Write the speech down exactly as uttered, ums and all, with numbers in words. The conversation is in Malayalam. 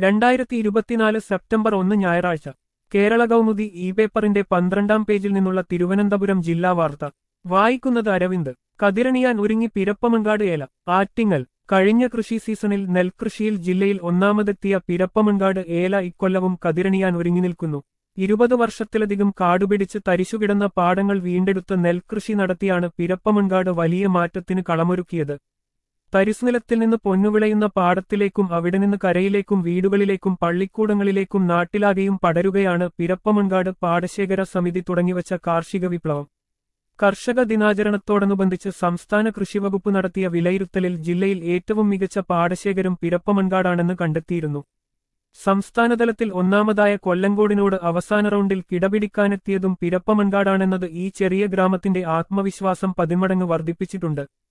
രണ്ടായിരത്തി ഇരുപത്തിനാല് സെപ്റ്റംബർ ഒന്ന് ഞായറാഴ്ച കേരള കൗമുദി ഇ പേപ്പറിന്റെ പന്ത്രണ്ടാം പേജിൽ നിന്നുള്ള തിരുവനന്തപുരം ജില്ലാ വാർത്ത വായിക്കുന്നത് അരവിന്ദ്. കതിരണിയാൻ ഒരുങ്ങി പിരപ്പമൺകാട് ഏല. ആറ്റിങ്ങൽ. കഴിഞ്ഞ കൃഷി സീസണിൽ നെൽകൃഷിയിൽ ജില്ലയിൽ ഒന്നാമതെത്തിയ പിരപ്പമൺകാട് ഏല ഇക്കൊല്ലവും കതിരണിയാൻ ഒരുങ്ങി നിൽക്കുന്നു. ഇരുപത് വർഷത്തിലധികം കാടുപിടിച്ച് തരിശുകിടന്ന പാടങ്ങൾ വീണ്ടെടുത്ത് നെൽകൃഷി നടത്തിയാണ് പിരപ്പമൺകാട് വലിയ മാറ്റത്തിന് കളമൊരുക്കിയത്. തരിസുനിലത്തിൽ നിന്ന് പൊന്നുവിളയുന്ന പാടത്തിലേക്കും അവിടെ നിന്ന് കരയിലേക്കും വീടുകളിലേക്കും പള്ളിക്കൂടങ്ങളിലേക്കും നാട്ടിലാകെയും പടരുകയാണ് പിരപ്പമൺകാട് പാടശേഖര സമിതി തുടങ്ങിവച്ച കാർഷിക വിപ്ലവം. കർഷക ദിനാചരണത്തോടനുബന്ധിച്ച് സംസ്ഥാന കൃഷിവകുപ്പ് നടത്തിയ വിലയിരുത്തലിൽ ജില്ലയിൽ ഏറ്റവും മികച്ച പാടശേഖരം പിരപ്പമൺകാടാണെന്ന് കണ്ടെത്തിയിരുന്നു. സംസ്ഥാനതലത്തിൽ ഒന്നാമതായ കൊല്ലങ്കോടിനോട് അവസാന റൗണ്ടിൽ കിടപിടിക്കാനെത്തിയതും പിരപ്പമൺകാടാണെന്നത് ഈ ചെറിയ ഗ്രാമത്തിന്റെ ആത്മവിശ്വാസം പതിന്മടങ്ങ് വർദ്ധിപ്പിച്ചിട്ടുണ്ട്.